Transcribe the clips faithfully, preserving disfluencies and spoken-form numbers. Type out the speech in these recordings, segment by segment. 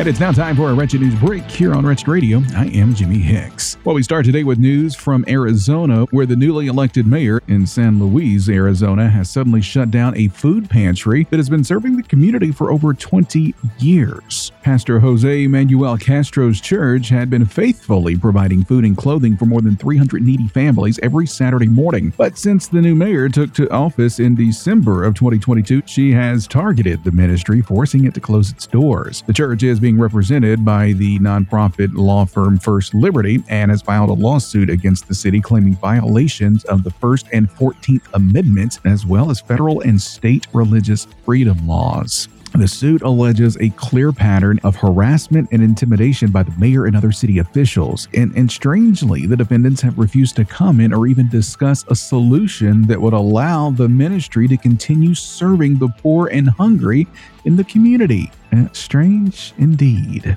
And it's now time for a Wretched News Break here on Wretched Radio. I am Jimmy Hicks. Well, we start today with news from Arizona, where the newly elected mayor in San Luis, Arizona, has suddenly shut down a food pantry that has been serving the community for over twenty years. Pastor Jose Manuel Castro's church had been faithfully providing food and clothing for more than three hundred needy families every Saturday morning. But since the new mayor took to office in December of twenty twenty-two, she has targeted the ministry, forcing it to close its doors. The church is being represented by the nonprofit law firm First Liberty and has filed a lawsuit against the city claiming violations of the First and fourteenth Amendments, as well as federal and state religious freedom laws. The suit alleges a clear pattern of harassment and intimidation by the mayor and other city officials. And, and strangely, the defendants have refused to comment or even discuss a solution that would allow the ministry to continue serving the poor and hungry in the community. Uh, strange indeed.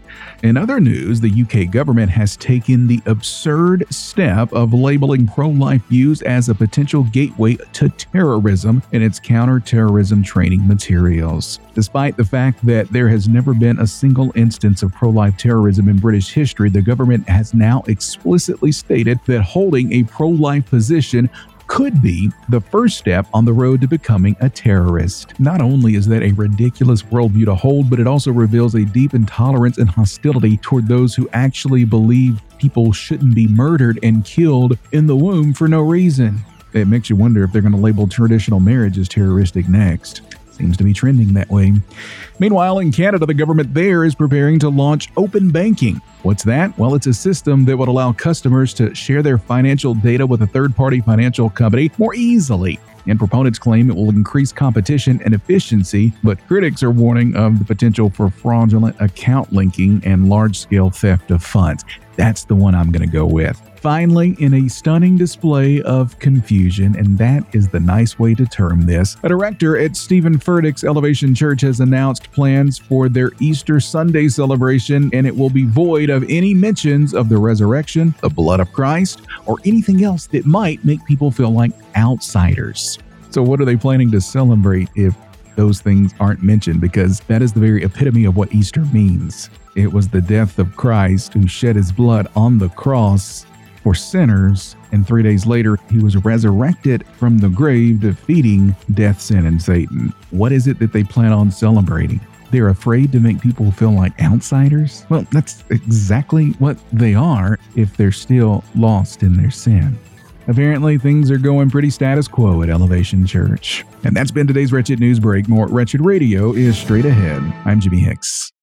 In other news, the U K government has taken the absurd step of labeling pro-life views as a potential gateway to terrorism in its counter-terrorism training materials. Despite the fact that there has never been a single instance of pro-life terrorism in British history, the government has now explicitly stated that holding a pro-life position could be the first step on the road to becoming a terrorist. Not only is that a ridiculous worldview to hold, but it also reveals a deep intolerance and hostility toward those who actually believe people shouldn't be murdered and killed in the womb for no reason. It makes you wonder if they're going to label traditional marriage as terroristic next. Seems to be trending that way. Meanwhile, in Canada, the government there is preparing to launch open banking. What's that? Well, it's a system that would allow customers to share their financial data with a third-party financial company more easily. And proponents claim it will increase competition and efficiency, but critics are warning of the potential for fraudulent account linking and large-scale theft of funds. That's the one I'm going to go with. Finally, in a stunning display of confusion, and that is the nice way to term this, a director at Stephen Furtick's Elevation Church has announced plans for their Easter Sunday celebration, and it will be void of any mentions of the resurrection, the blood of Christ, or anything else that might make people feel like outsiders. So what are they planning to celebrate if those things aren't mentioned? Because that is the very epitome of what Easter means. It was the death of Christ who shed his blood on the cross for sinners, and three days later, he was resurrected from the grave, defeating death, sin, and Satan. What is it that they plan on celebrating? They're afraid to make people feel like outsiders? Well, that's exactly what they are if they're still lost in their sin. Apparently, things are going pretty status quo at Elevation Church. And that's been today's Wretched News Break. More Wretched Radio is straight ahead. I'm Jimmy Hicks.